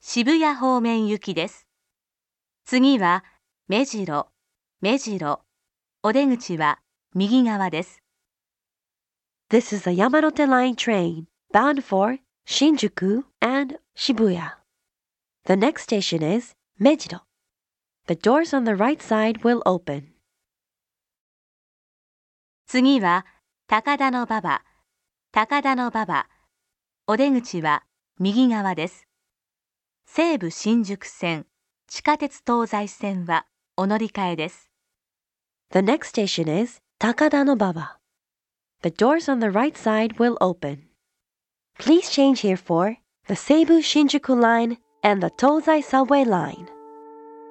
渋谷方面行きです。次は目白、目白。お出口は右側です。 This is a Yamanote Line train bound for Shinjuku and Shibuya. The next station is Mejiro. The doors on the right side will open. 次は高田馬場、高田馬場。お出口は右側です。西武新宿線、地下鉄東西線はお乗り換えです。 The next station is Takada no Baba. The doors on the right side will open. Please change here for the Seibu Shinjuku line and the Tozai subway line.